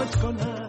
حفاظت کنه.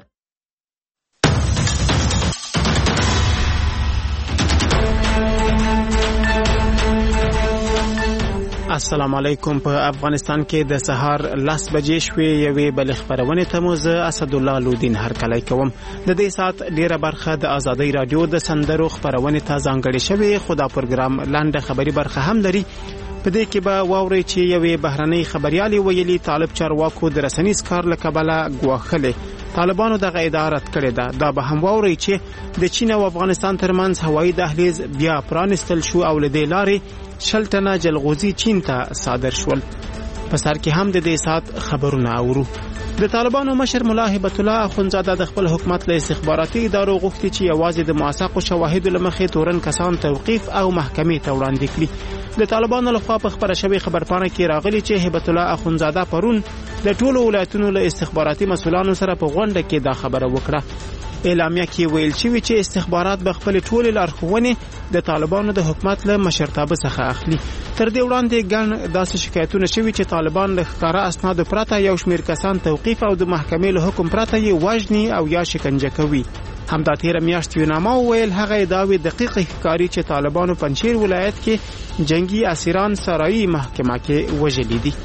السلام علیکم. په افغانستان کې د سهار 10 بجې شوې یوې بل خبرونه ته مو زه اسد الله لودین هرکلی کوم. د دې سات ډیره برخه د ازادي رادیو د سندرو خبرونه ته ځانګړې شوې، خو دا پروګرام لاندې خبري برخه هم لري. په دې کې به واوري چې یوې بهرنۍ خبريالي ویلي طالب چارواکو د رسنیز کار لکبله غواخله طالبانو دغه اداره کړې ده. دا به هم واوري چې د چین او افغانستان ترمنځ هوایي دهلیز بیا پرانستل شو او له دې لارې شلتنه جلغوزي چین ته صادر شول. په سر کې هم د دې سات خبرونه اورو. د طالبانو مشر ملا هبت الله اخونزاده د خپل حکومت له استخباراتي ادارو غوښتي چې یوازې د موثقو شواهدو لمخې تورن کسان توقیف او محکمې ته وړاندې کړي. د طالبانو لخوا په خبره شوی خبرپاڼه کې راغلي چې هبت الله اخونزاده پرون د ټولو ولایتونو له استخباراتي مسؤلانو سره په غونډه کې دا خبره وکړه. اعلامیه کې ویل شوی چې استخبارات به خپل ټول لارښوونې د طالبانو د حکومت له مشرتابه څخه اخلي. تر دې وړاندې ګڼ داسې شکایتونه شوي چې طالبان له ښکارا اسنادو پرته یو شمېر کسان توقیف او د محکمې له حکم پرته یې وژني او یا شکنجه کوي. همدا تیر میاشت یوناما ویل هغه ادعاوې دقیق ښکاري چې طالبانو پنجشیر ولایت کې جنگي اسیران سرایي محکمه کې وژلي دي.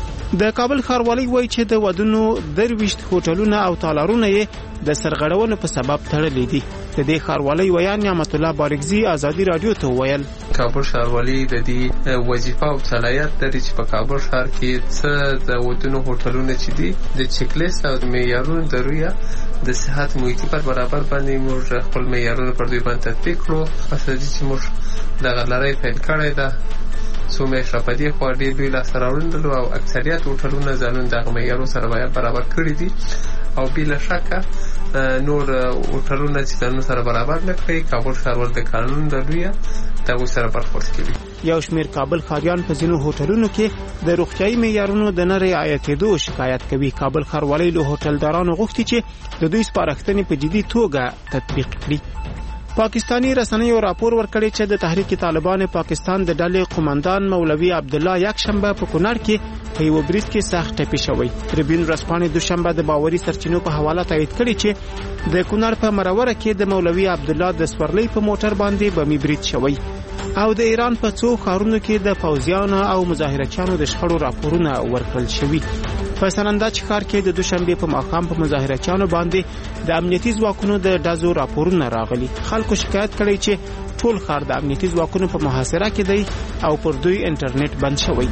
د کابل ښاروالۍ وایي چې د ودونو 23 هوټلونه او تالارونه یې د سرغړونو په سبب تړلي دي. د دې ښاروالۍ ویان نعمت الله بارکزي ازادي رادیو ته ویل کابل ښاروالۍ د دې وظیفه او صلاحیت لري چې په کابل ښار کې څه د ودونو هوټلونه چې دي د چیک لیست او معیارونو ضروري د صحت محیطي پر برابر باندې موږ خپل معیارونه پر دوی باندې تطبیق کړو. اساسي چې موږ دغه لړۍ پیل کړې ده سومې شپدي خو ډېر دوی لاسته راوړل او اکثریت هوټلونه ځانونه دغه معیارونو سره برابر کړی دي او بلا شکه نور هوټلونه چې ځانونه سره برابر نه کړي کابل ښاروالۍ د قانون درویه دغه سره برخورد کوي. یو شمیر کابل ښاریان په ځینو هوټلونو کې د روغتيایي معیارونو د نه رعایتېدو شکایت کوي. کابل ښاروالۍ له هوټلدارانو غوښتي چې د دوی سپارښتنې په جدي توګه تطبیق کړي. پاکستانی رسنیو راپور ورکړی چې د تحریک طالبان پاکستان د ډلې قوماندان مولوي عبد الله یک شنبه په کونړ کې په یو بریټ کې سخت ټپي شوی. تریبیون ورځپاڼې دوشنبه د باوري سرچینو په حواله تایید کړي چې د کونړ په مروره کې د مولوي عبد الله د سورلۍ په موټر باندې بمي بریټ شوی او د ایران په څو ښارونو کې د پوځیانو او مظاهرچیانو د شخړو راپورونه ورکړل شوي. په سنندج ښار کې د دوشنبه په ماښام په مظاهرچیانو باندې د امنیتي ځواکونو د ډزو راپورونه راغلي. خلکو شکایت کړي چې ټول ښار د امنیتي ځواکونو په محاصره کې دی او پر دوی انټرنیټ بند شوی.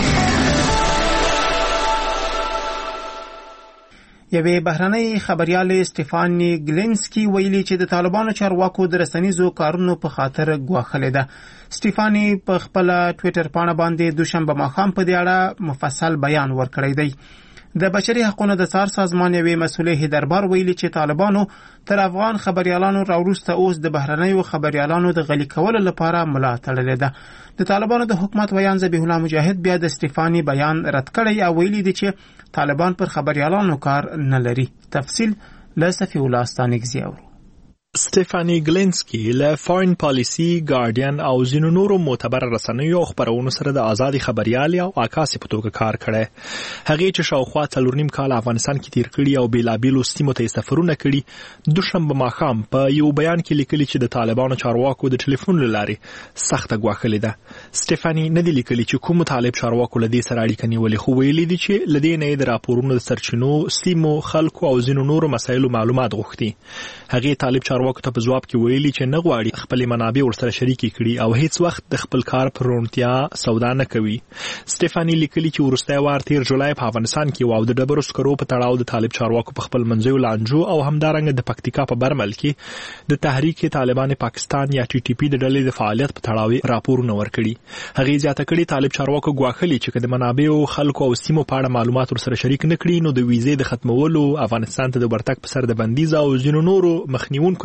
یوې بهرنۍ خبريالې سټيفاني ګلینسکي ویلي چې د طالبانو چارواکو د رسنیزو کارونو په خاطر غواخلې ده. سټيفاني په خپل ټوئیټر پاڼه باندې دوشنبه ماښام په دې اړه مفصل بیان ورکړی دی. د بشري حقوقو د څار سازمان یوې مسولې دربار ویلي چې طالبانو تر افغان خبريالانو راوروسته اوس د بهرنیو خبريالانو د غلي کولو لپاره ملا تړلې ده. د طالبانو د حکومت ویان ذبیح الله مجاهد بیا د سټيفاني بیان رد کړی او ویلي دي چې طالبان پر خبريالانو کار نه لري. تفصیل له صفی الله استانګزی اورو. سټيفاني ګلینسکي له فارین پالیسی ګارډین او ځینو نورو معتبر رسنیو خبرونو سره د آزادي خبريالي او عکاسي په توګه کار کړی. هغه چې شاوخوا 4.5 کال افغانستان کې تیر کړی او بیلابیلو سیمو ته سفرونه کړی دوشنبه ماښام په یو بیان کې لیکلي چې د طالبانو چارواکو د ټلیفون لارې سخته غواخلې ده. سټيفاني نه دی لیکلي چې کوم طالب چارواکو لدی سره اړیکه نیولې، خو ویلي دي چې لدی نه د راپورونو د سرچینو سیمو خلکو او ځینو نورو مسایلو معلومات غوښتي. هغه طالب چارواکو ته په جواب کې ویلي چې نه غواړي خپل منابع ورسره شریک کړي او هیڅ وخت د خپل کار پر رونتیا سودا نه کوي. سټيفاني لیکلي چې ورسته وار تیر جولای په افغانستان کې واو د ډبرو سکرو په تړاو د طالب چارواکو په خپل منځیو لانجو او همدارنګه د پکتیکا په برمل کې د تحریک طالبان پاکستان یا ټي ټي پی د ډلې د فعالیت په تړاو راپورونه ورکړي. هغه زیاته کړي طالب چارواکو غواخلي چې د منابع خلکو او سیمو په اړه معلومات ورسره شریک نه کړي نو د ویزې د ختمولو افغانستان ته د ورتګ په سر د بندیز او ځینو نورو مخنیونکو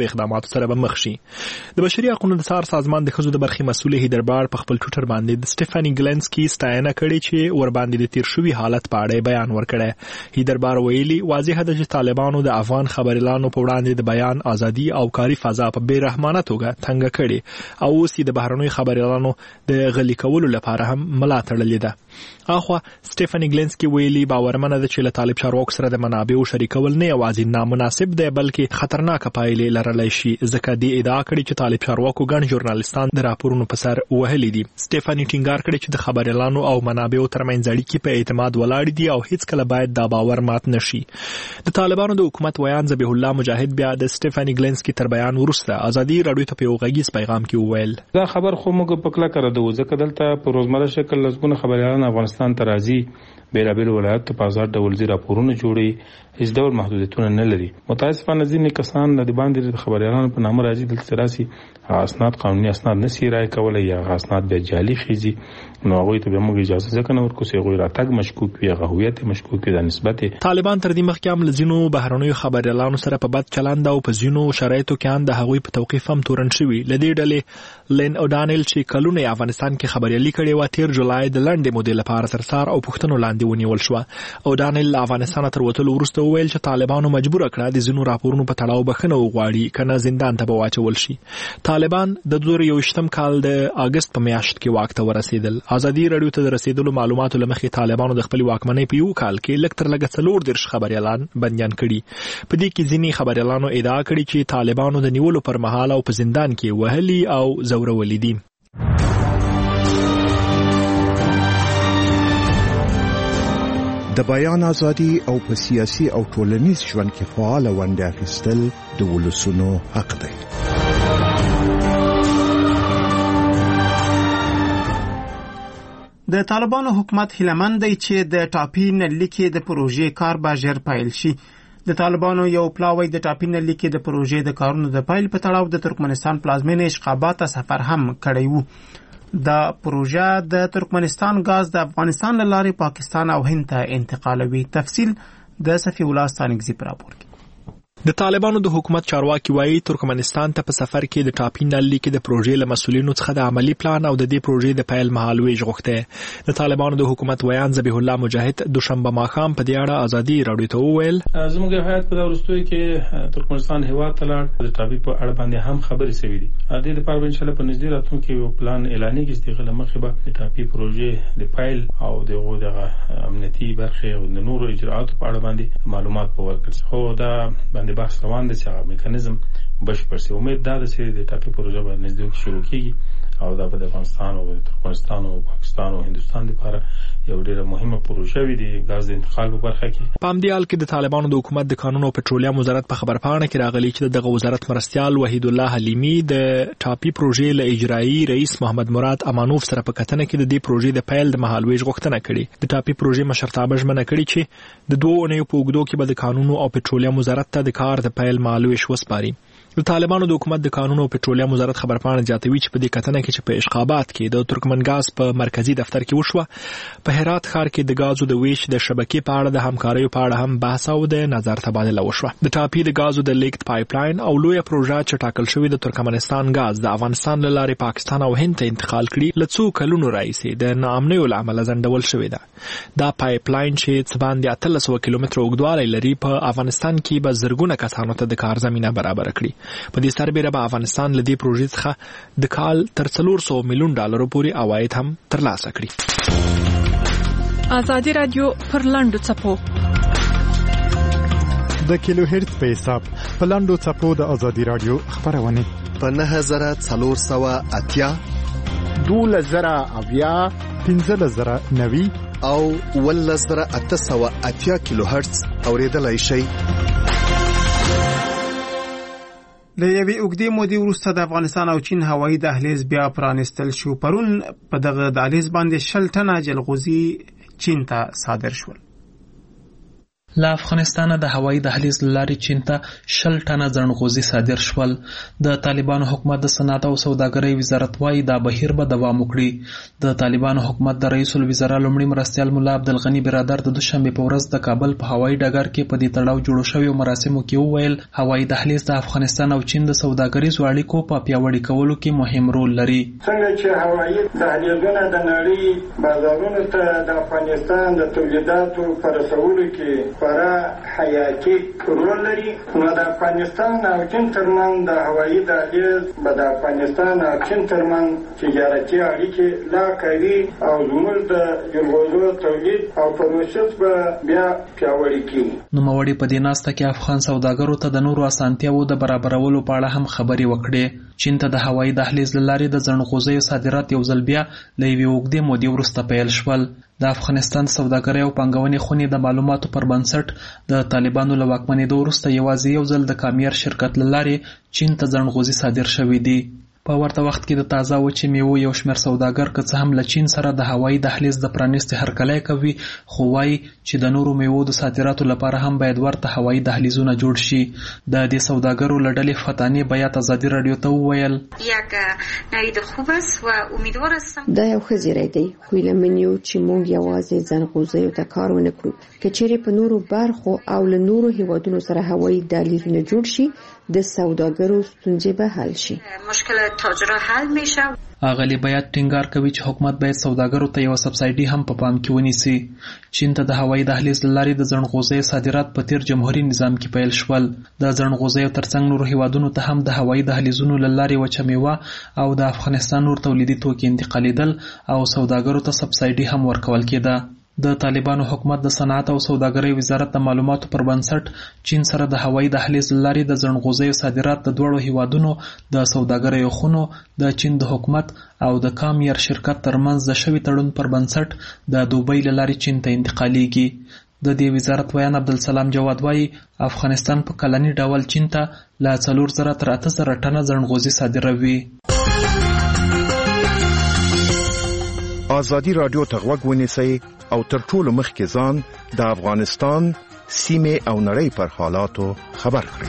لرونکو اقداماتو سره به مخ شي. د بشري حقوقو د څار سازمان د ښځو د برخې مسؤل هیدربار په خپل ټویټر باندې د سټيفاني ګلنسکي ستاینه کړې چې ور باندې د تیر شوی حالت په اړه بیان ورکړی. هیدربار ویلي واضح ده چې طالبانو د افغان خبريالانو په وړاندې د بیان ازادي او کاري فضا په بیرحمانه توګه څنګه کړي او اوس د بهرنوي خبريالانو د غلي کولو لپاره هم ملا تړلې ده. اخوا سټيفاني ګلنسکي ویلي باورمنه ده چې له طالب چارواکو سره د منابعو شریکول نه یوازې نامناسب دی بلکې خطرناک پایلې لرلی شي. ځکه دې ادعا کړې چې طالب چارواکو ګڼ ژورنالستان د راپورونو په سر وهلي دي. سټيفاني ټینګار کړی چې د خبريالانو او منابعو ترمنځ اړیکې په اعتماد ولاړ دي او هیڅ کله باید دا باور مات نشي. د طالبانو د حکومت ویان ذبیح الله مجاهد بیا د سټيفاني ګلنسکي تر بیان وروسته ازادي رادیو ته په یو غږیز پیغام کې وویل دا خبر خو موږ په کله کړو ځکه دلته په روزمره شکل لږونه خبريالان افغانستان ته راځي بیلابیل ولایت په آزاد ډول زی راپورونه جوړي هیڅ ډول محدودیتونه نه لري. متاسفانه ځینې کسان د باندې د خبريالانو په نامه راځي دلته راسي اسناد قانوني اسناد نشي راي کولای یا اسناد به جعلي خيزي نو هغه ته به موږ اجازه ځکه نو ورکو سي غوړه راتګ مشکوک وي هویت مشکوک وي د نسبت طالبان تر دې مخکې هم لزینو بهرنوي خبريالانو سره په بد چلند او په زینو شرایطو کې اند هغوی په توقيف هم تورن شوی. لدې ډلې لین اودانل چې کلونه افغانستان کې خبريالي کړي و تیر جولای د لنډې مودې لپاره ترسار او پښتنو لاندې ونیول شو. اودانل افغانستان تر وټلو ورسته ویل چې طالبانو مجبور کړه د زینو راپورونو په تړاو بخنه وغواړي کنه زندان ته واچول شي. طالبان د 2021م کال د اگست په میاشت کې واک ته ورسېدل. ازادي رادیو ته د رسیدلو معلوماتو لمخې طالبانو د خپل واکمنۍ په یو کال کې لکتر لګ 4 خبريالان بنديان کړي. په دې کې ځینې خبريالانو ادعا کړې چې طالبانو د نیولو پر مهال او په زندان کې وهلي او زورولي دي. د بیان ازادي او په سیاسي او ټولنیز ژوند کې فعال ونډه اخیستل د ولسونو حق دی. د طالبانو حکومت هیلمن دی چې د ټاپي نلي کې د پروژې کار به ژر پیل شي. د طالبانو یو پلاوی د ټاپي نلي کې د پروژې د کارونو د پیل په تړاو د ترکمنستان پلازمینې اشقابات سفر هم کړی وو. دا پروژه د ترکمنستان غاز د افغانستان لارې پاکستان او هند ته انتقالوي. تفصیل د صفی الله ستانګزی پر راپور کې. د طالبانو د حکومت چارواکي وایي ترکمنستان ته په سفر کې د ټاپي نلي کې د پروژې له مسولینو څخه د عملی پلان او د دې پروژې د پیل مهال ویش غوښته. د طالبانو د حکومت ویان ذبیح الله مجاهد دوشنبه ماښام په دې اړه ازادي رادیو ته وویل زموږ هیات په ورستوي کې ترکمنستان هیواد ته لاړ د ټاپي په اړه باندې هم خبرې شوې دي. د دې لپاره ان شاء الله په نږدې راتلونکي یو پلان اعلاني کې چې غل مخه به د ټاپي پروژې د پیل او د امنیتي برخه او د نورو اجراءاتو په اړه باندې معلومات په ورکړي. خو دا باندې بحث روان دي چې میکانیزم بشپړ شي. امید ده چې د ټاپي پروژه به نږدې شروع کیږي او دا په افغانستان او ترکمنستان او پاکستان او هندستان لپاره یو ډیره مهمه پروژه وي د غاز د انتقال په برخه کې. په همدې حال کې د طالبانو د حکومت د قانون او پټرولیم وزارت په خبرپاڼه کې راغلي چې دغه وزارت مرستيال وحید الله حلیمی د ټاپي پروژې له اجرایی رئیس محمد مراد امانوف سره په کتنه کې د دې پروژې د پیل د مهالويش غوښتنه کړې. د ټاپي پروژې مشرتابه ژمنه کړې چې د 2 اونیو په اوږدو کې به د قانون او پټرولیم وزارت ته د کار د پیل مهالويش وسپاري. د طالبانو د حکومت د قانون او پټرولیم وزارت خبرپاڼه زیاتوي چې په دې کتنه کې چې په اشقابات کې د ترکمنګاز په مرکزی دفتر کې وشوه په هرات ښار کې د غازو د ویش د شبکې په اړه د همکارۍ په اړه هم بحث او د نظر تبادله وشوه. د ټاپي د غازو د لیکت پایپ لاین او لوی پروژه چې ټاکل شوی د ترکمنستان غاز د افغانستان لارې پاکستان او هند ته انتقال کړي لڅو کلونو راځي د ناامنۍ لامل ځندول شوی ده. دا پایپ لاین چې څباندې 1300 کیلومتره اوږدوالی لري په افغانستان کې به زرګونه کسانو ته د کار زمينه برابر کړي. په دې سربېره به افغانستان له دې پروژې څخه د کال تر 400 میلیون ډالرو پورې عواید هم ترلاسه کړي. ازادي رادیو پر لاندو چپو د کیلو هرتز په حساب په لاندو چپو د ازادي رادیو خبرونه په 9480 2000 1590 او 1880 کیلو هرتز اوریدلای شئ. له یوې اوږدې مودې وروسته د افغانستان او چین هوایي دهلیز بیا پرانستل شو. پرون په دغه دهلیز باندې 60 ټنه جلغوزي چین ته صادر شول. له افغانستانه د هوایي دهلیز له لارې چین ته 20 ټنه ځنغوزي صادر شول. د طالبانو حکومت د صنعت او سوداګرۍ وزارت وايي دا بهیر به دوام وکړي. د طالبانو حکومت د رئیس الوزرا لومړي مرستیال ملا عبدالغني برادر د دوشنبه په ورځ د کابل په هوایي ډګر کې په دې تړاو جوړ شویو مراسمو کې وویل هوایي دهلیز د افغانستان او چین د سوداګریزو اړیکو په پیاوړي کولو کې مهم رول لري. څنګه چې هوایي دهلیزونه د نړۍ بازارونو ته د افغانستان د تولیداتو په رسولو کې خورا حیاتي رول لري، نو د افغانستان او چین ترمنځ د هوایي دهلیز به د افغانستان او چین ترمنځ تجارتي اړیکې لا قوي او زموږ د جلغوزو تولید او پروسس به بیا پیاوړي کړي. نوموړي په دې ناسته کې افغان سوداګرو ته د نورو اسانتیاوو د برابرولو په اړه هم خبرې وکړې. چین ته د هوایي دهلیز له لارې د ځنغوزیو صادرات یو ځل بیا له یوې اوږدې مودې وروسته پیل شول. د افغانستان سوداګرۍ او پانګونې خونې د معلوماتو پر بنسټ د طالبانو له واکمنېدو وروسته یوازې یو ځل د کامیار شرکت له لارې چین ته ځنغوزي صادر شوي دي. په ورته وخت کې د تازه وچې میوو یو شمېر سوداګر که څه هم له چین سره د هوایي دهلیز د پرانیستې هرکلی کوي، خو وایي چې د نورو میوو د صادراتو لپاره هم باید ورته هوایي دهلیزونه جوړ شي. د دې سوداګرو له ډلې فتانې بیات ازادي راډیو ته وویل دا یو ښه زیری دی، خو هیله من یو چې موږ یوازې ځنغوزیو ته کار ونه کړو. که چیرې په نورو برخو او له نورو هیوادونو سره هوایي دهلیزونه جوړ شي د سوداګرو ستونزې به حل شي. اغلی باید ټینګار کوي چې حکومت باید سوداګرو ته یو سبسایډي هم په پام کې ونیسي. چین ته د هوایي دهلیز له لارې د ځنغوزیو صادرات په تیر جمهوریت نظام کې پیل شول. د ځنغوزیو ترڅنګ نورو هیوادونو ته هم د هوایي دهلیزونو له لارې وچه میوه او د افغانستان نور تولیدي توکي انتقالیدل او سوداګرو ته سبسایډي هم ورکول کېده. د طالبانو حکومت د صنعت او سوداګرۍ وزارت د معلوماتو پر بنسټ چین سره د هوایي دهلیز له لارې د ځنغوزیو صادرات د دوړو هیوادونو د سوداګریو خونو د چین د حکومت او د کامیار شرکت ترمنځ د شوي تړون پر بنسټ د دوبۍ له لارې چین ته انتقالیږي. د دې وزارت ویان عبدالسلام جواد وایي افغانستان په کلني ډول چین ته له 4000 تر 8000 ټنه ځنغوزي صادروي. ازادي راډیو ته غوږ ونیسئ او تر ټولو مخکې ځان د افغانستان سیمې او نړۍ پر حالاتو خبر کړئ.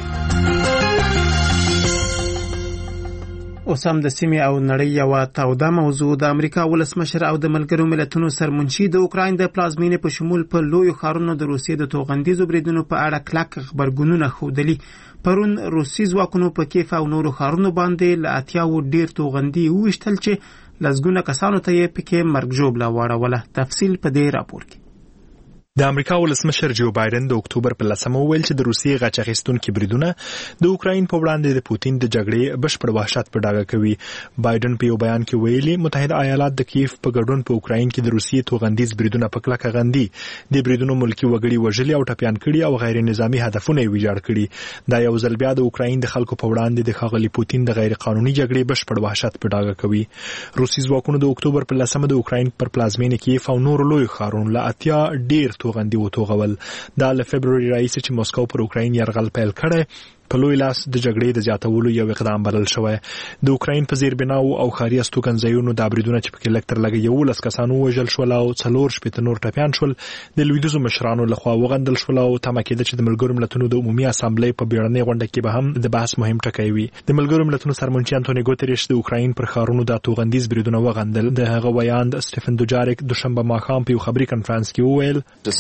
اوس هم د سیمې او نړۍ یوه توده موضوع د امریکا ولسمشر او د ملګرو ملتونو سرمنشي د اوکراین د پلازمینې په شمول په لویو ښارونو د روسیې د توغندیزو بریدونو په اړه کلک خبرګونونه ښودلي. پرون روسي ځواکونو په کیف او نورو ښارونو باندې له 80 ډیر توغندي وویشتل چې لزګونه کسانو ته یې پکې مرګ ژوبله واړوله. تفصیل په دې راپور کې. د امریکا ولسمشر جو بایدن د اکتوبر په 10 وویل چې د روسیې غچ اخیستونکي بریدونه د اوکراین په وړاندې د پوتین د جګړې بشپړ وحشت په ډاګه کوي. بایدن په یو بیان کې ویلي متحده ایالات د کیف په ګډون په اوکراین کې د روسیې توغندیز بریدونه په کلکه غندي. د بریدونو ملکی وګړي وژلي او ټپيان کړي او غیر نظامی هدفونه یې ویجاړ کړي. دا یو ځل بیا د اوکراین د خلکو په وړاندې د ښاغلي پوتین د غیر قانوني جګړې بشپړ وحشت په ډاګه کوي. روسي ځواکونو د اکتوبر په 10 د اوکراین پر پلازمینې کیف او نور لوی ښارونو له 80 ډیر توغندي وتوغول. دا له فبروري راهیسې چې مسکو پر اوکراین یرغل پیل کړی په لوی لاس د جګړې د زیاتولو یو اقدام بلل شوی. د اوکراین په زیربناو او ښاري استوګنځایونو دا بریدونه چې پکې لږ تر لږه 11 کسان ووژل شول او 4 نور ټپیان شول د لویدیځو مشرانو لخوا وغندل شول او تمه کېده چې د ملګرو ملتونو د عمومي اسامبلې په بیړنۍ غونډه کې به هم د بحث مهم ټکی وي. د ملګرو ملتونو سرمنشي انټونی ګوتریش د اوکراین پر ښارونو د توغندیز بریدونه وغندل. د هغه ویاند سټیفن دوجاریک دوشنبه ماښام په یو خبري کنفرانس کې وویل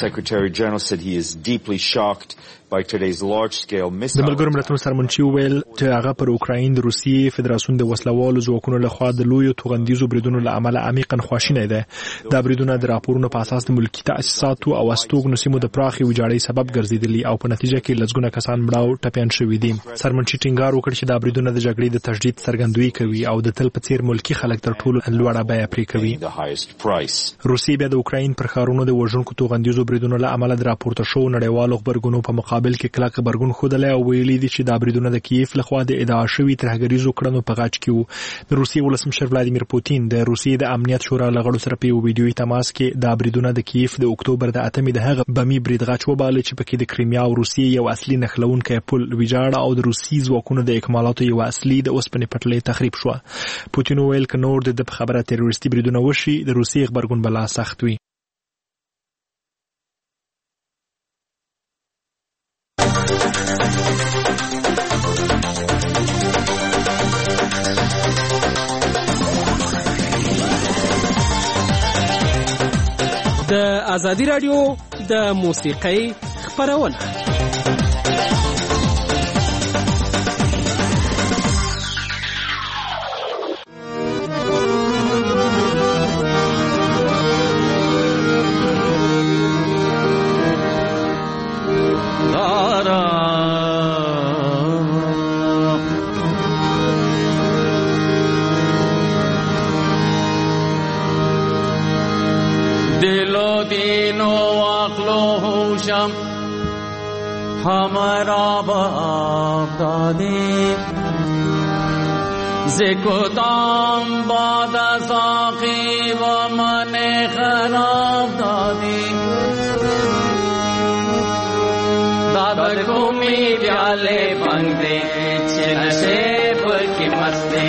د ملګرو ملتونو سرمنشي وویل چې هغه پر اوکراین د روسیې فدراسیون د وسلوالو ځواکونو لخوا د لویو توغندیزو بریدونو له امله عمیقا خواشینی دی. دا بریدونه د راپورونو په اساس د ملکي تاسیساتو او استوګنو سیمو د پراخې ویجاړۍ سبب ګرځېدلي او په نتیجه کې لږونه کسان مړه او ټپیان شوي دي. سرمنشي ټینګار وکړ چې دا بریدونه د جګړې د تشدید څرګندوي کوي او د تل په څیر ملکي خلک تر ټولو لوړه بیه پرې کوي. روسیې بیا د اوکراین پر ښارونو د وژونکو توغندیزو بریدونو له امله د راپورته شوو نړیوالو غبرګونونو په مقابل کې کلک غبرګون ښودلی او ویلي دي چې دا بریدونه د کیف لخوا د ادعا شوي ترهګریزو کړنو په غاټ کې وو. د روسیې ولسمشر ولادیمیر پوتین د روسیې د امنیت شورا له غړو سره په یو ویډیویي تماس کې دا بریدونه د کیف د اکتوبر د 8 د هغه بمي برید غاټ وباله چې پکې د کریمیا او روسیې یو اصلي نښلونکی پل ویجاړ او د روسي ځواکونو د اکمالاتو یو اصلي د اوسپنې پټلۍ تخریب شو. پوتین ویل که نور د خبره تروریستي بریدونه وشي د روسیې غبرګون بلا سخت وي. ازادي راډیو د موسیقۍ خپرونه हमारा बाप दादी ज़िक़दाम बाद साक़ी व मन खराब दादी दादा घूमी प्याले बंदे नशे की मस्ती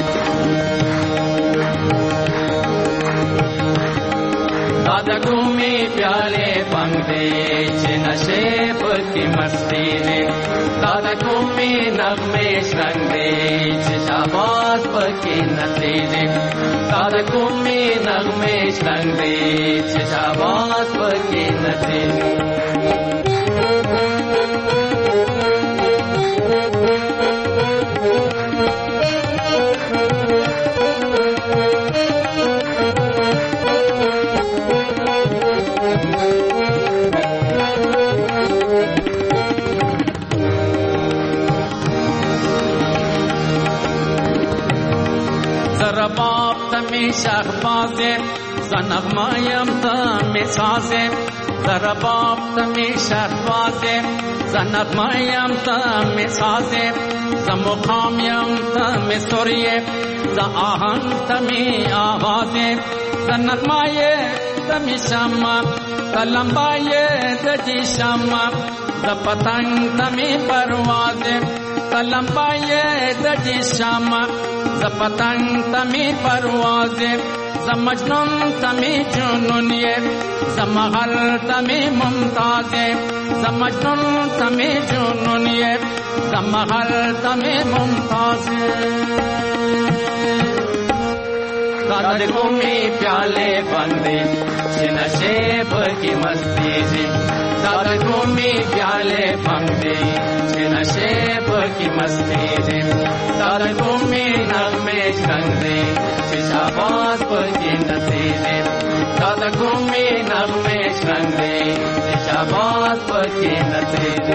दादा घूमी प्याले बंदे नशे की मस्ती ने दादा घूमी नगमे शंगे शाबाश की नतीजे दादा घूमी नगमे शंगे शाबाश की नतीजे बाप तमी शहबाज़े ज़नग़मायम तमी साज़े ज़रा बाप तमी शहबाज़े ज़नग़मायम तमी साज़े ज़मुक़ामयम तमी सुरिये ज़आहंग तमी आवाज़े ज़नग़माये तमी शम्मा ज़लम्बाये दजी शम्मा ज़पतंग तमी परवाज़े ज़लम्बाये दजी शम्मा ज़पतंग तमी परवाज़े ज़मजनून तमी जुनूनिये ज़मग़ल तमी मुमताज़े ज़मजनून तमी जुनूनिये ज़मग़ल तमी मुमताज़े दादा घूमी प्याले बंदे नशे की मस्ती जी दादा घूमी प्याले बंदे नशे की मस्ती जी दादा घूमी नगमे शंगे शाबाश की नतीजे दादा घूमी नगमे शंगे शाबाश की नतीजे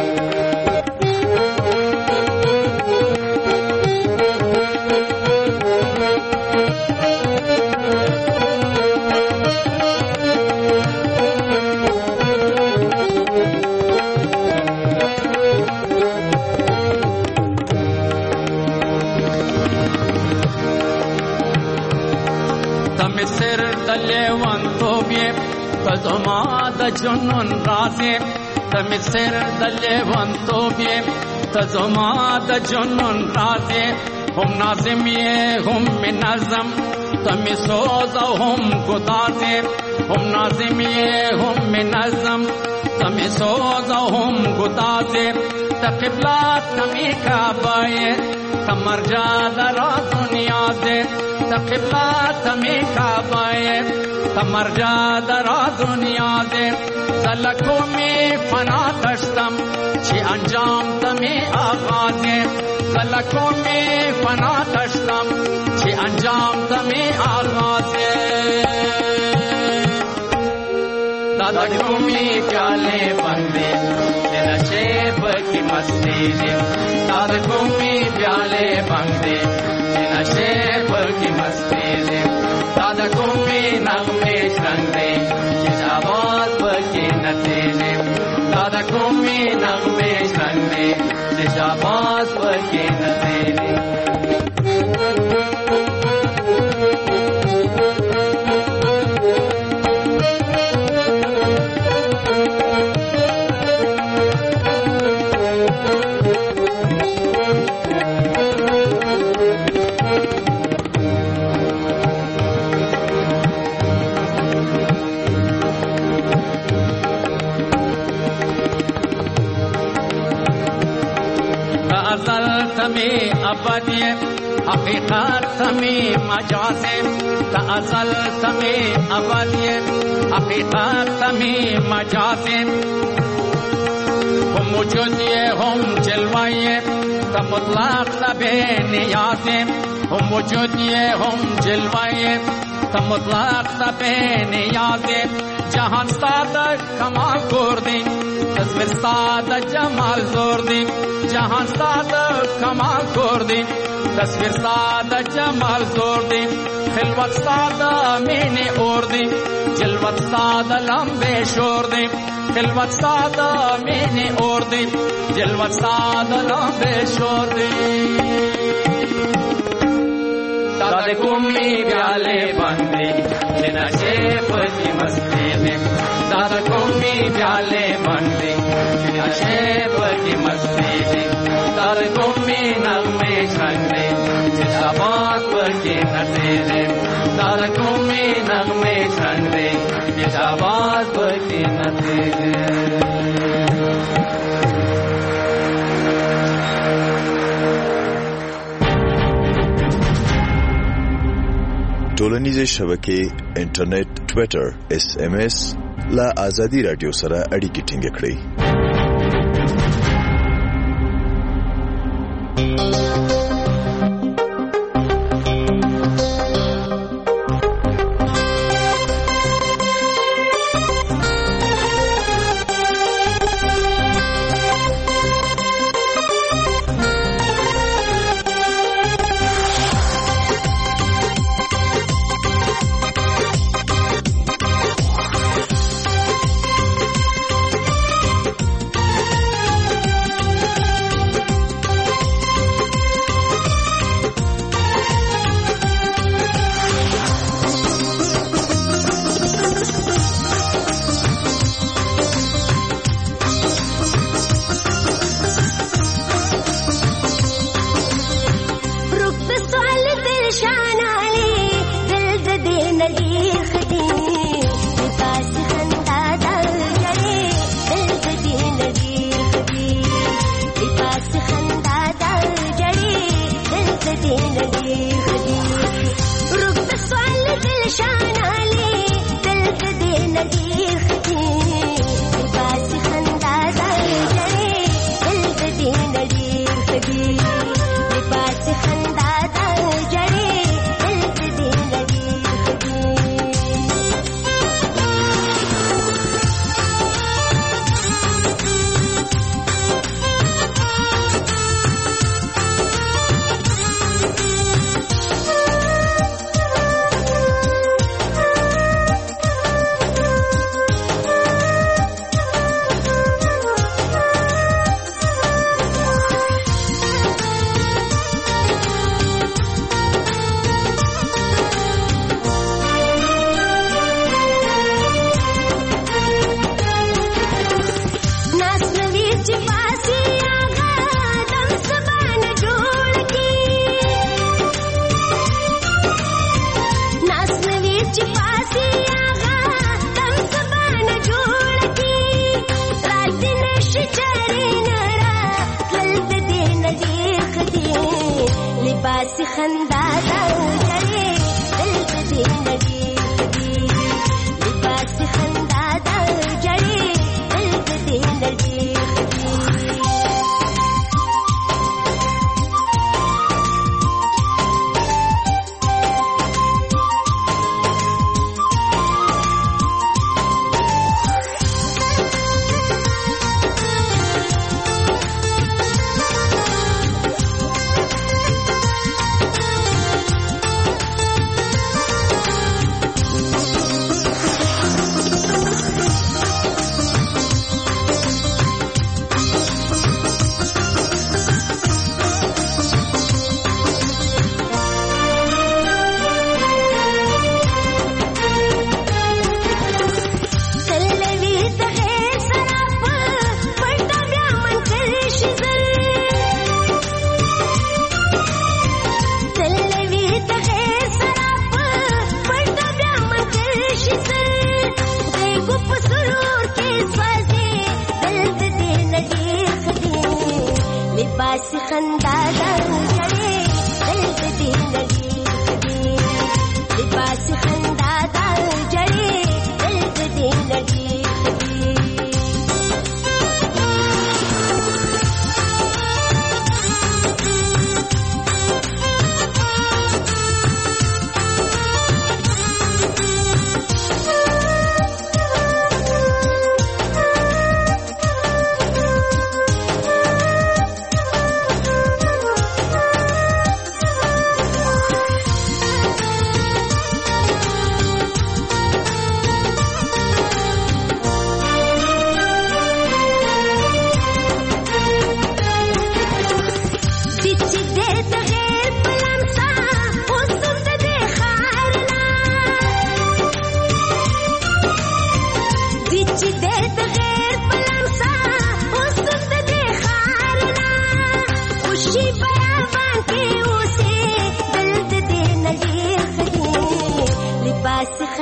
सिर दले वन तो भी तजमा द जुनून राज़े तम सिर दले वन तो भी तजमा द जुनून राज़े हम नाज़िमिये हम नज़म तम सोज़ हम गुदाज़े हम नाज़िमिये हम नज़म तम सोज़ हम गुदाज़े तक़िबला तमी काबाये तमरजा दरा दुनिया से तक़िबला तमी काबाये तमरजा दरा दुनिया से ज़लकों में फना दश्तम ची अंजाम तमी आगाज़े ज़लकों में फना दश्तम ची अंजाम तमी आगाज़े दादा घूमी प्याले बंदे नशे की मस्ती ने दादा घूमी प्याले बंदे नशे की मस्ती ने दादा घूमी नगमे शंगे शाबाश की नतीजे दादा घूमी नगमे शंगे शाबाश की नतीजे तमी अबदिये حقیقت تمی مجازی تا ازل تمی ابدی حقیقت تمی مجازی هم وجودی هم جلوی تا مطلق تبی نیازی هم وجودی هم جلوی تا مطلق تبی نیازی جهان ساده کمال کردی تصویر ساده جمال زوردی جهان ساده کمال کردی تصویر ساده جمال زوردی خلوت ساده مینی اوردی جلوت ساده لمبه شوردی خلوت ساده مینی اوردی جلوت ساده لمبه شوردی داده کمی بیاله بندی نشے پتی مستی میں دادا کمی پیالے بندی نشے پتی مستی میں دادا کمی نغمے چھنڈے جشابات پتی نتیرے دادا کمی نغمے چھنڈے جشابات پتی نتیرے ټولنیزې شبکې انټرنیټ ټوئیټر SMS لا ازادي رادیو سره اړیکې ټینګ کړئ लिबास खंदा दर जड़े दिल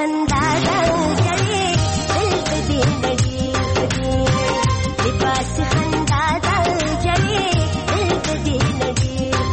خندا جړې دل دې نړۍ لباس خندا جړې دل دې نړۍ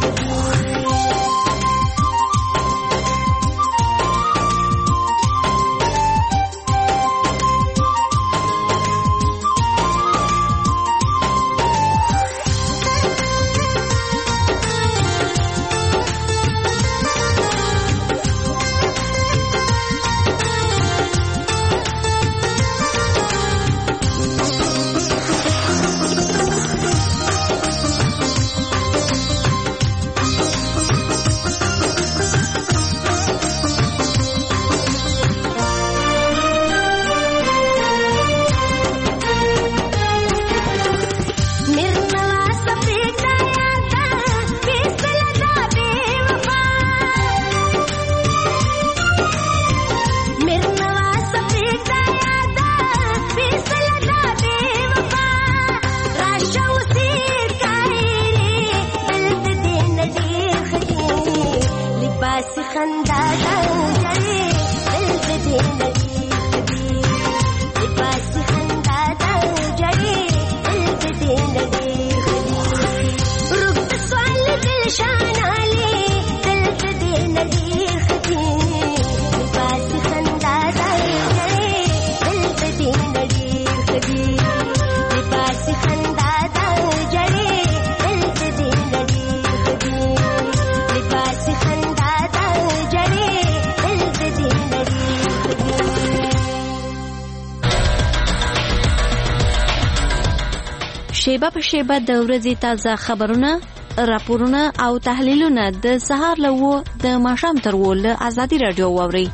شیبه په شیبه د ورځې تازه خبرونه، راپورونه او تحلیلونه د سهار له 9 د ماښام تر 10 له آزادي رادیو واورئ.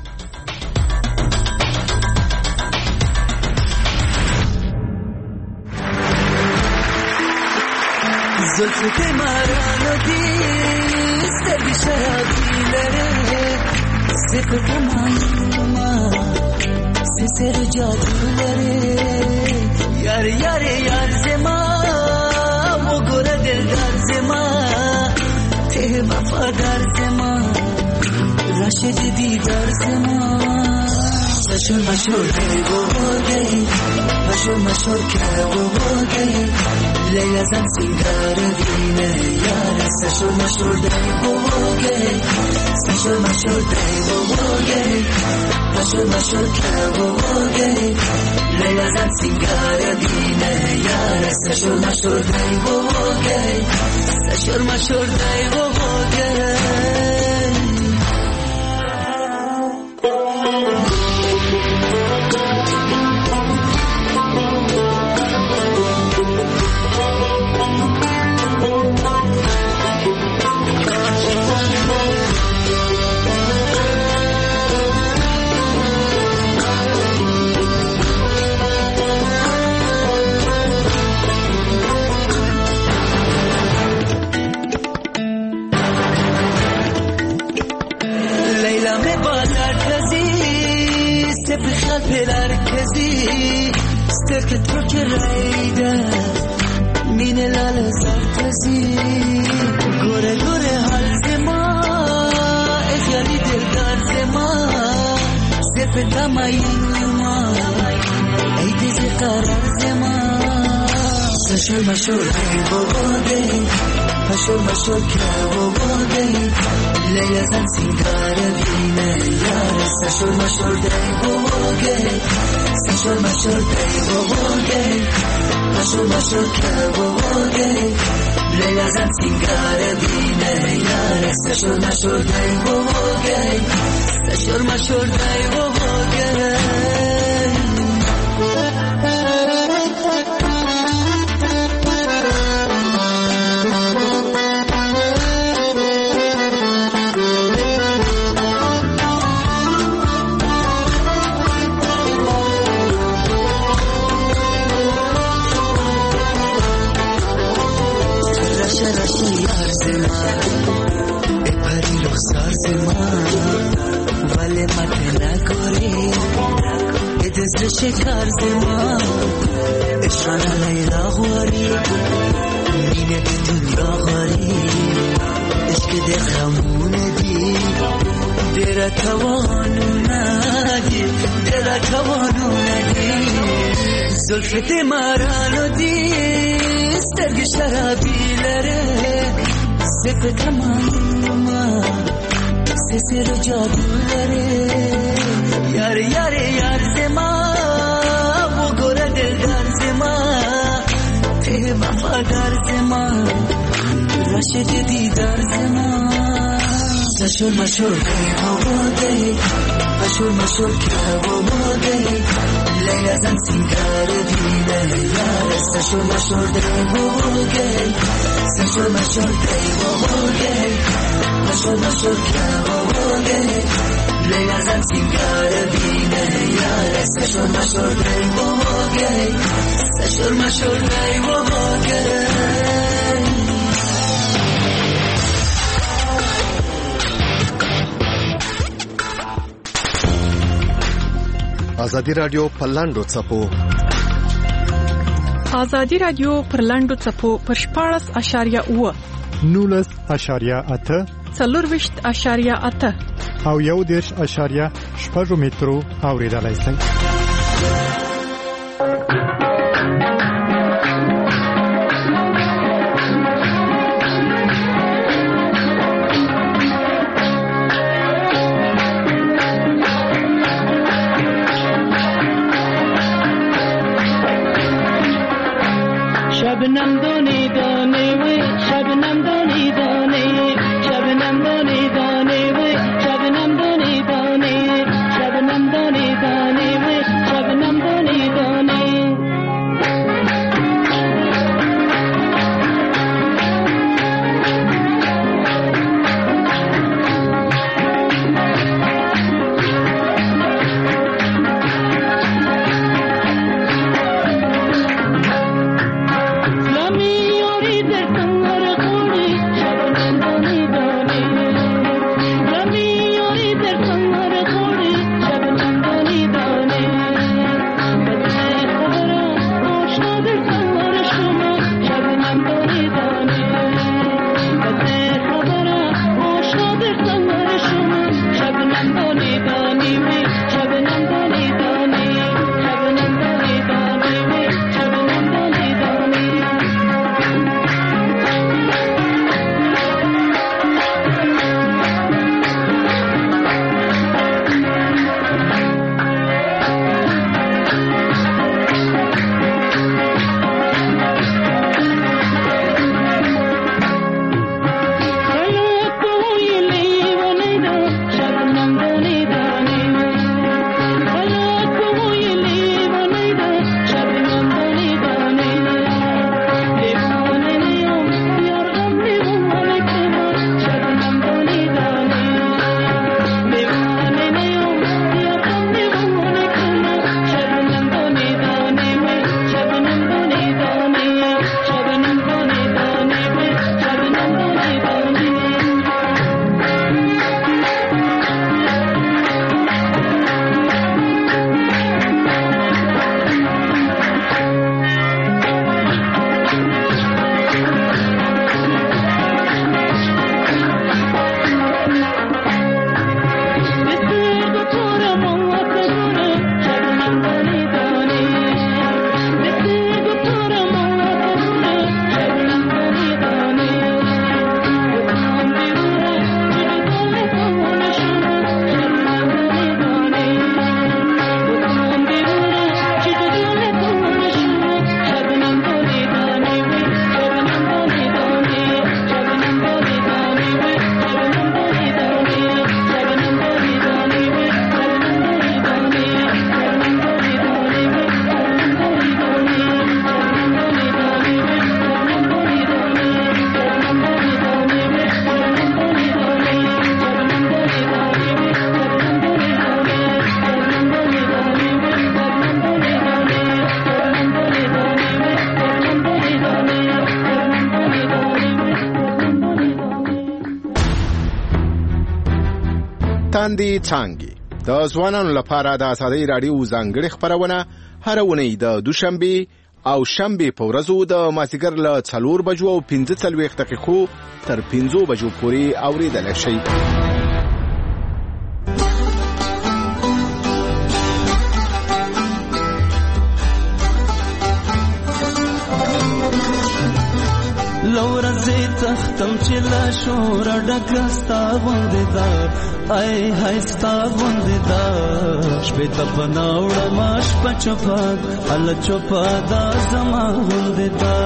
زلفت مرانو دی سترگی شرابی لره صفت مایوما سسر جادو لره یار یار یار زما و گره دلدار زما ته وفادار زما راشد دیدار زما مشور مشور که وہ ہو گئی مشور مشور که وہ ہو گئی لیلا زن سنگار دینه یار مشور مشور دای وہ ہو گئی مشور مشور دای وہ ہو گئی مشور مشور که وہ ہو گئی لیلا زن سنگار دینه یار مشور مشور دای وہ ہو گئی مشور مشور دای وہ ہو گئی ستركت فكر عيدة مين العلا زرتزي غورة غورة هالزما اخيالي دلدار زما زفتا ماينما ايدي زي قرار زما مشور مشور هاي بوغي مشور مشور كاوغي ليلة زن سنگار دينا يارس مشور مشور داي بوغي مشور مشور دای بوگه مشور مشور که بوگه لیلا زن سنگار دینه یارس مشور مشور دای بوگه مشور مشور دای بوگه شکر زمان اشان لیلا غواری مینه دنیا غاری عشق ده خمونه دی دیره توانو ندی زلفت مرانو دی سترگ شرابی لره سفت تمام سسر جادو لره یار یار یار زما بگور دلدار زما ته وفادار زما رشد دیدار زما سشور مشور که هوا گئی مشور مشور که هوا گئی لیلا زن سینگار دیده یار سشور مشور که هوا گئی سشور مشور که هوا گئی مشور مشور که هوا گئی لیلا زن سینگار دیده یار سشور مشور که هوا گئی سشور مشور که هوا گئی. آزادی رادیو پرلاندو څپو آزادی رادیو پرلاندو څپو پر 14.8 19.8 40.8 او 1.6 مترو اوریدلای شئ. शबनम दोने दोने वे शबनम दोने दोने शबनम दोने दोने वे शबनम दोने दोने शबनम दोने दोने वे शबनम दोने दोने تاندې څانګې د ځوانانو لپاره د آزادۍ راډیو ځانګړې خپرونه هر اونۍ د دوشنبه او شنبه په ورځو د مازیګر له 4 بجو او 15 دقیقو تر 15 بجو پورې اوریدل شي. ورځې تختم چې لا شور ډکستا غوندې دا ای هاي ستا غوندې دا شپې ته پناوړه ماش پچپا ال چوپا دا زما غوندې دا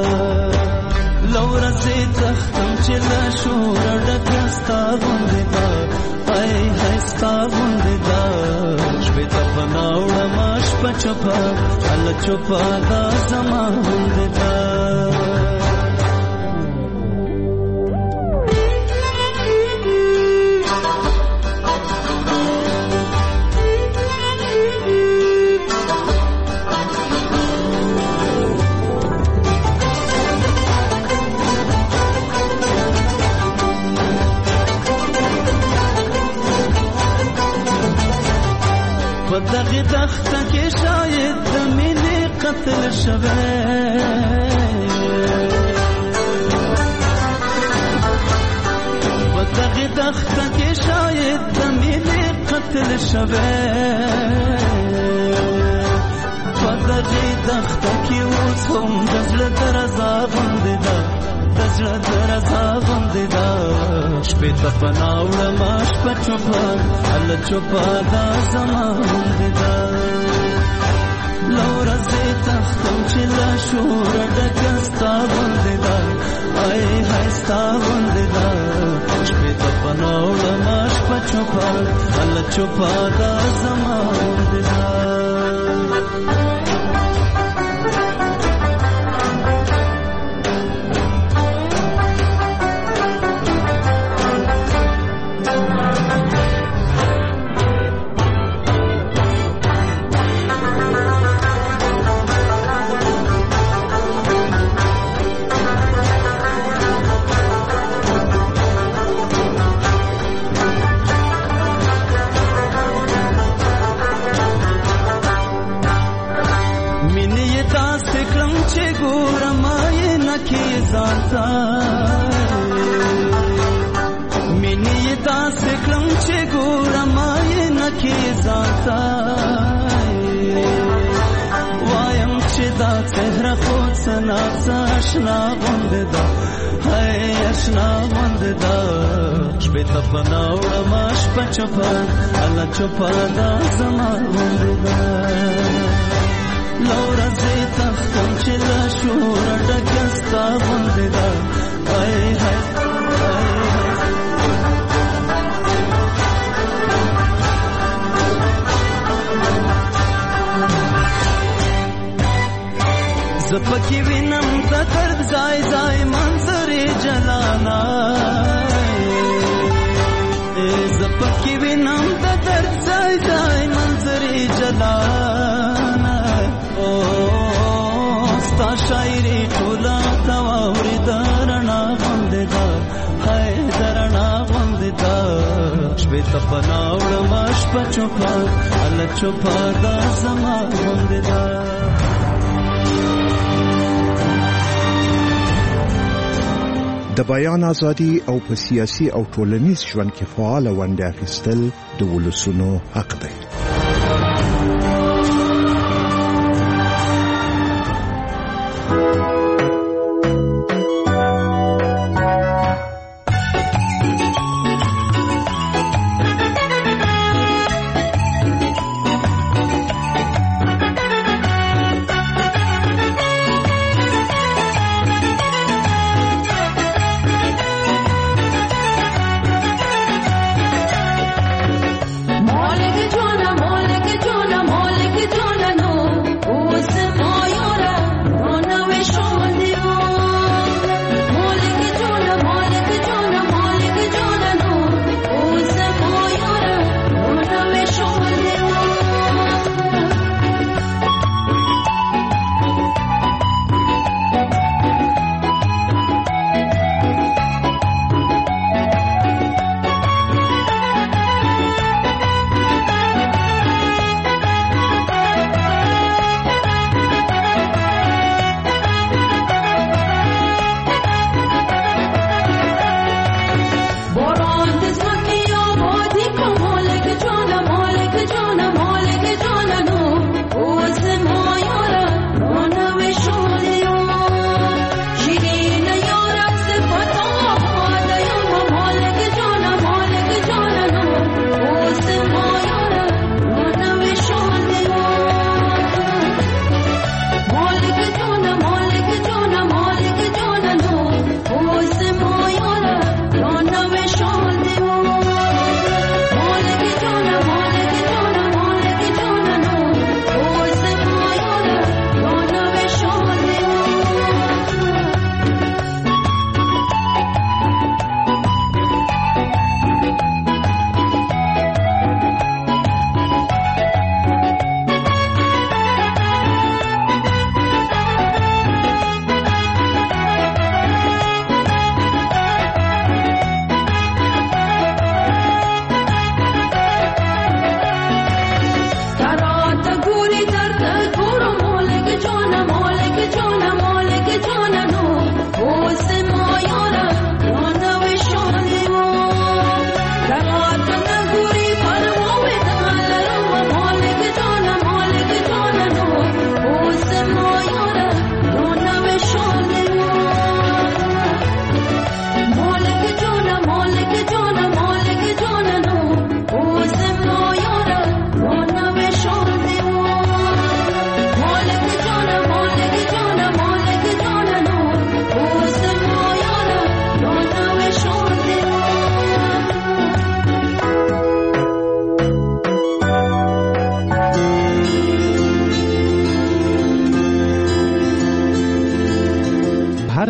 لورځې تختم چې لا شور ډکستا غوندې دا ای هاي ستا غوندې دا شپې ته پناوړه ماش پچپا ال چوپا دا زما غوندې دا دغه دخته کې شاید د مینې قتل شوه په دغه دخته کې شاید د مینې قتل شوه په دغه دخته کې اوس هم د زړه درزا غوندې ده د زړه درزا غوندې ده شپې ته پناوړه ما شپه چوپه هله چوپه دا زما غوندې ده لورځې تختم چې لا شوره ډکه ستا غوندې ده ای هاي ستا غوندې ده شپې ته پناوړه ما شپه چوپه هله چوپه دا زما غوندې ده مینی داس کلم چې ګورم یې نکي ځانتا وایم چې دا څهره خو سنا آشنا غوندې ده هاي آشنا غوندې ده شپې ته پناوړه ما شپه چوپه هله چوپه دا زما غوندې ده لورځې تختم چې لا شوره ډکه ستا غوندې ده هاي هاي زپکی وینم د درد ځای ځای منظرې جلانا زپکی وینم د درد ځای ځای منظرې جلانا او ستا شاعري ټوله تواوري درنا غوندې ده هاي درنا غوندې ده شپې ته پناوړه ما شپه چوپه هله چوپه دا زما غوندې ده د بیان ازادي او په سیاسي او ټولنیز ژوند کې فعال ونډه اخیستل د ولسونو حق دی. Mole que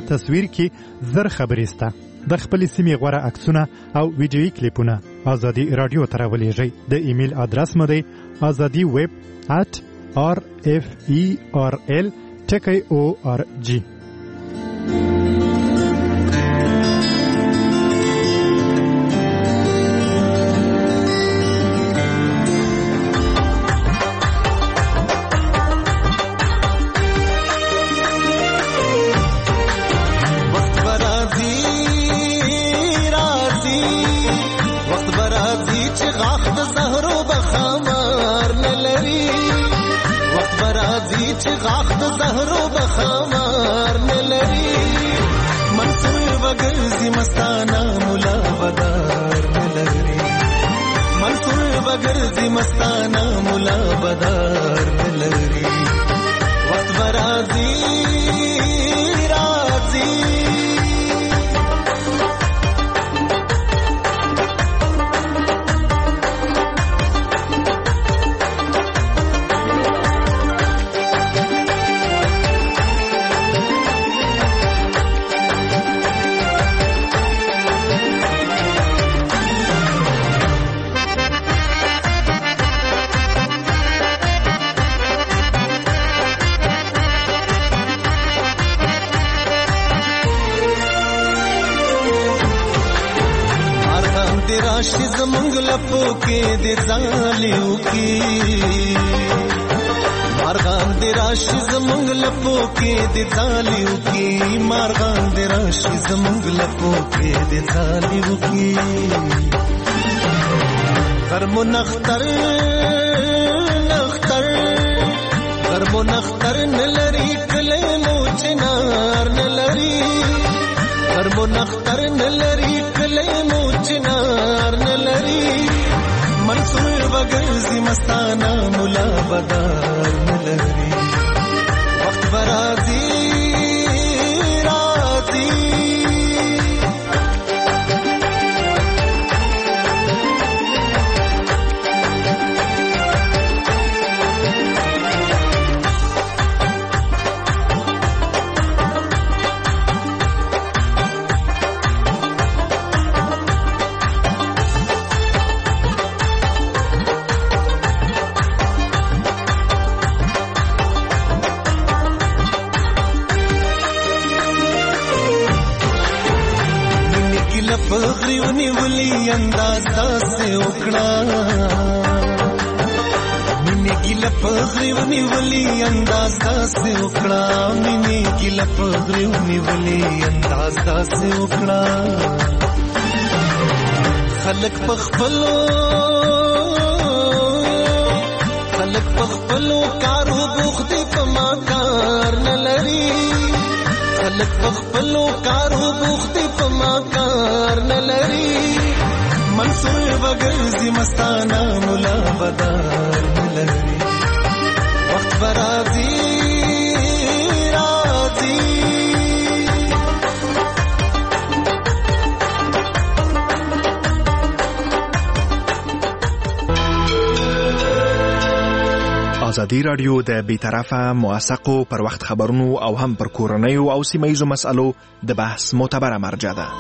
تصویر کې زر خبرې سته. د خپل سیمې غوړه عکسونه او ویډیویي کلیپونه ازادي رادیو ته راولېږئ. د ایمیل ادرس مو دی azadiweb@referl.org. مستانه مولا بدار لري وخت برازي رازي راشي زمونږ لپو کې د ځالیو کې مارغان د راشي زمونږ لپو کې د ځالیو کې مارغان د راشي زمونږ لپو کې د ځالیو کې غرمو نختر نختر غرمو نختر نلري کله مو چنار نلري غرمو نختر نلري کله مو چنار نلري منصور بغرزي مستانه مولا بدار نلري وخت برازي رازي پغریونی ولی انداز داسه وکړه مینه ګل پغریونی ولی انداز داسه وکړه مینه ګل پغریونی ولی انداز داسه وکړه خلق پخپلو کارو بوختی پما کار نلری خلق پخپلو کارو بوختی پما کار نلری منصور بغرزی مستانه مولا بدار نلری وقت برازی رازی ازادي رادیو د بیطرفه موثقو پر وخت خبرونو او هم پر کورنیو او سیمه‌یزو مسألو د بحث معتبره مرجع ده.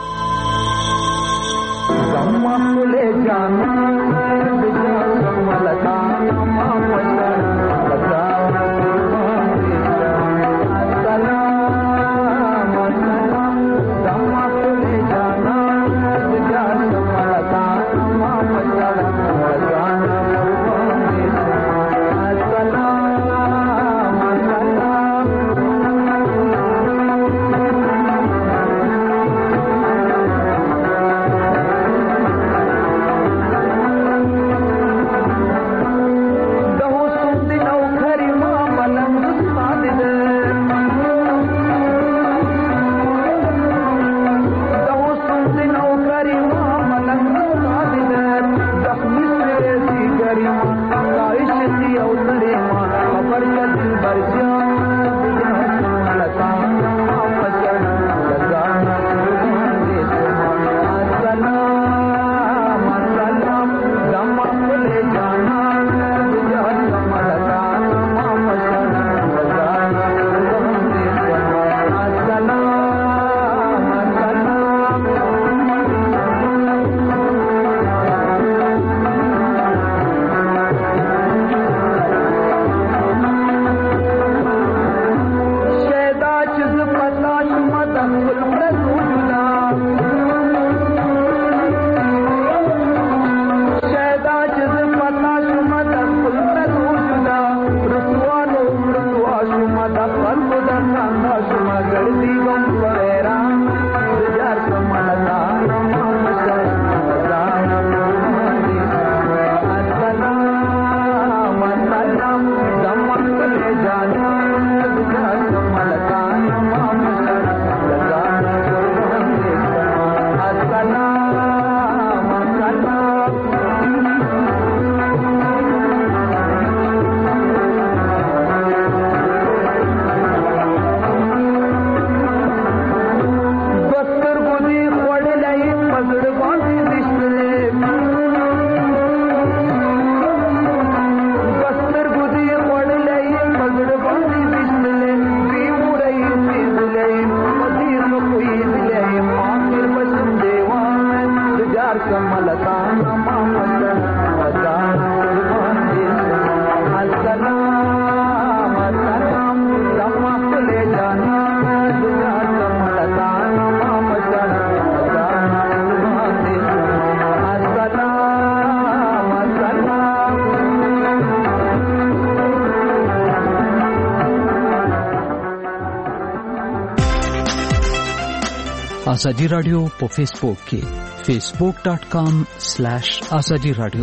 ازادي رادیو په فیسبوک کې facebook.com/azadi radio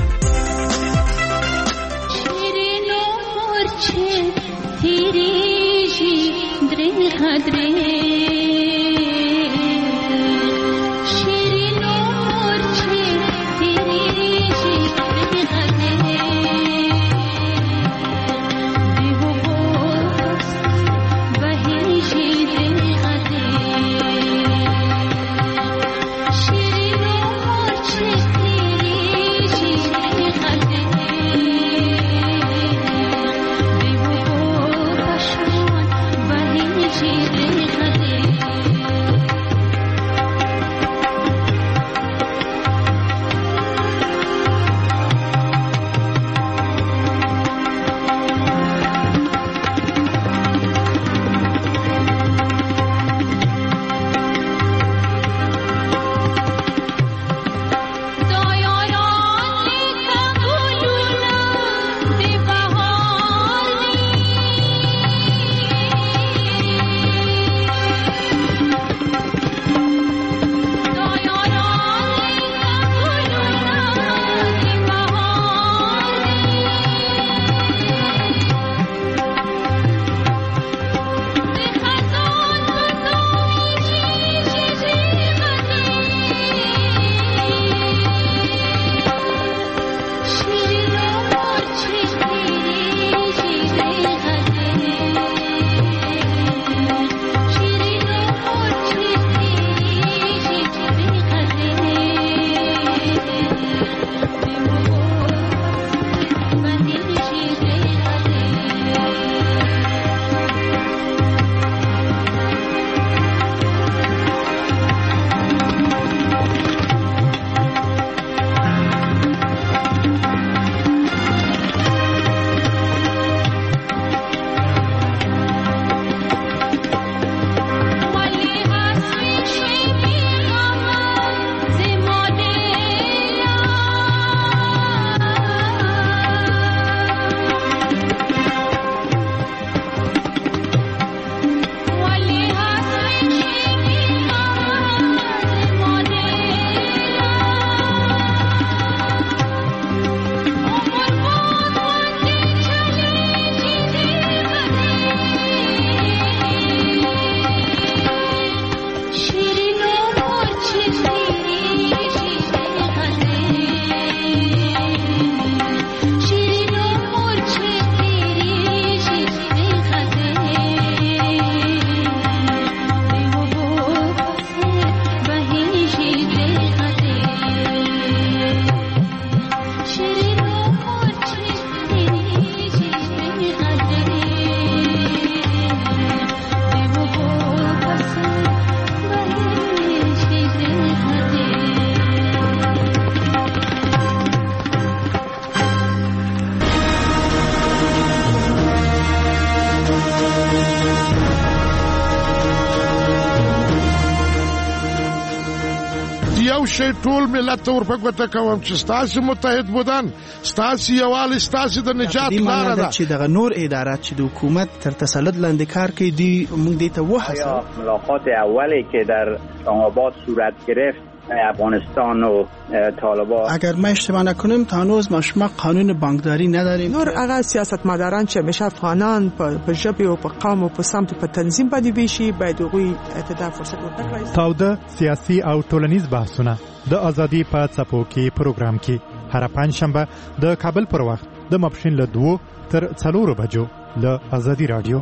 شي ټول ملت ورپکوته کوم چې ستاسو متحد بودن ستاسو یوال ستاسو د نجات لار ده چې دغه نور ادارات چې د حکومت تر تسلط لاندې کار کوي دی موږ دې ته وحسه ملاقات اولی که در آباد صورت گرفت افغانستان و طالبان اگر ما اشتباه نکنیم تا هنوز ما شما قانون بانکداری نداریم نور هغه سیاستمداران چې همیشه افغانان په ژبه او په قوم او په سمت په تنظیم باندې ویشي باید هغوی اعتدال فرصت ورکړي. تاوده سیاسي او ټولنیز بحثونه د ازادي په څپو کې پروګرام کې هر پنځشنبه د کابل پر وخت د ماپښین له 2 تر 4 بجو له ازادي رادیو.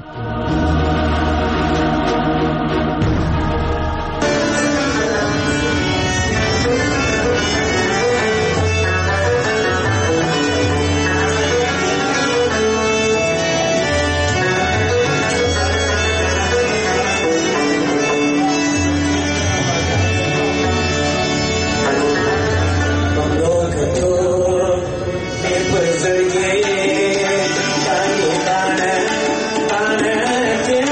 Thank you.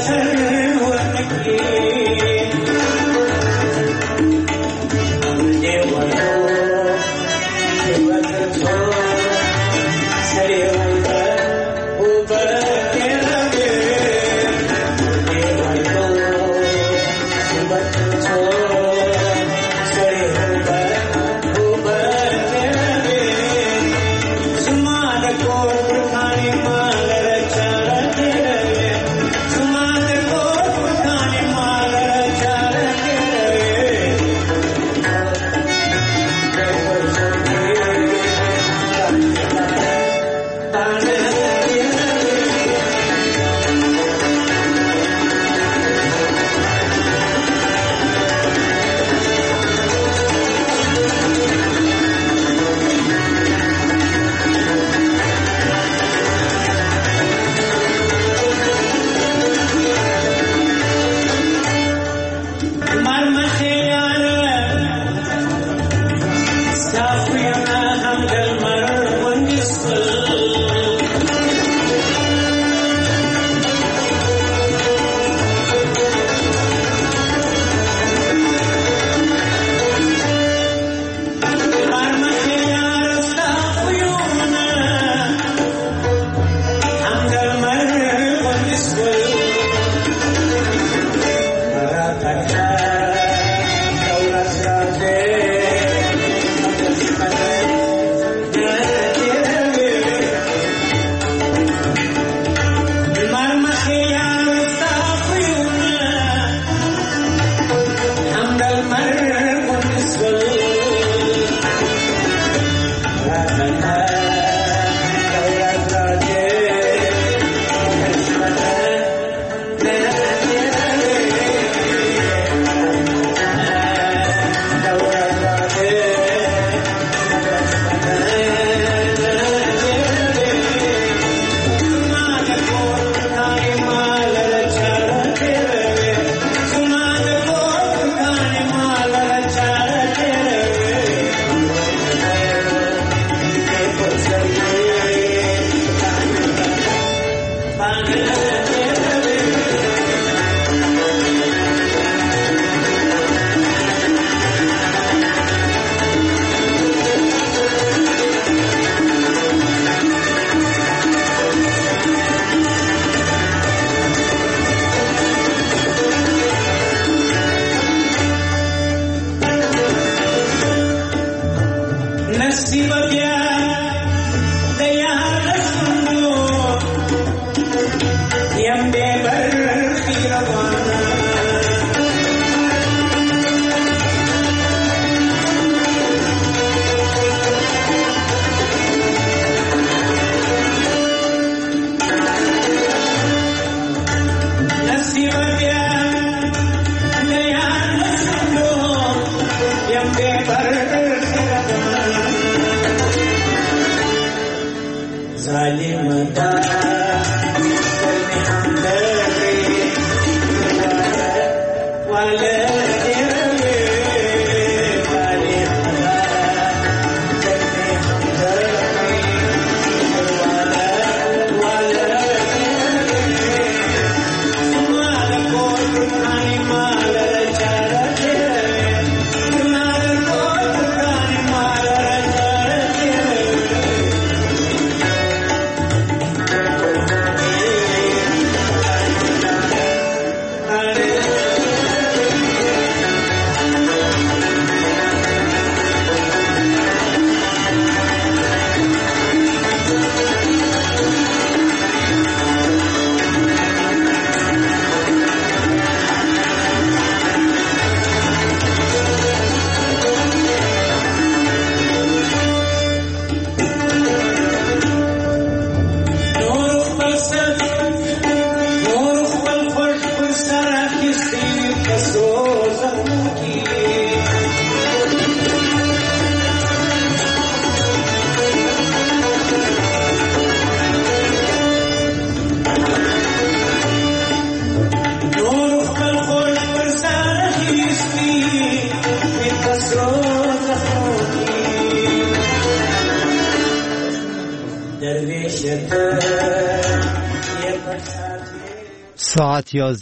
ساعت 11